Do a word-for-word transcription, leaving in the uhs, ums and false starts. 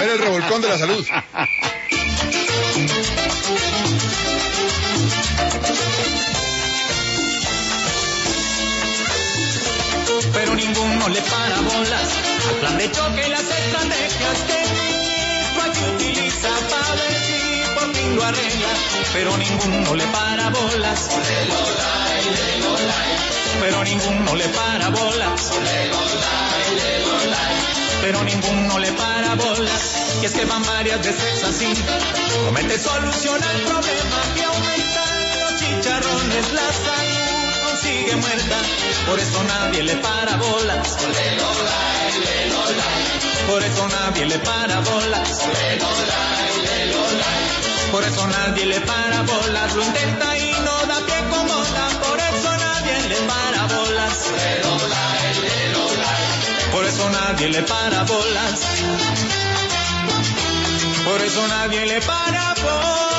Era el revolcón de la salud. Pero ninguno le para bolas al plan de choque y las estrategias que el ministro aquí utiliza para ver si por fin lo arregla. Pero ninguno le para bolas. Pero ninguno le para bolas. Pero ninguno le para bolas. Y es que van varias veces así. Promete solucionar el problema que aumentan los chicharrones, la salud consigue muerta. Por eso nadie le para bolas. Por eso nadie le para bolas. Por eso nadie le para bolas. Lo intenta y no da pie con bola. Por eso nadie le para bolas. Por eso nadie le para bolas. Por eso nadie le para bolas.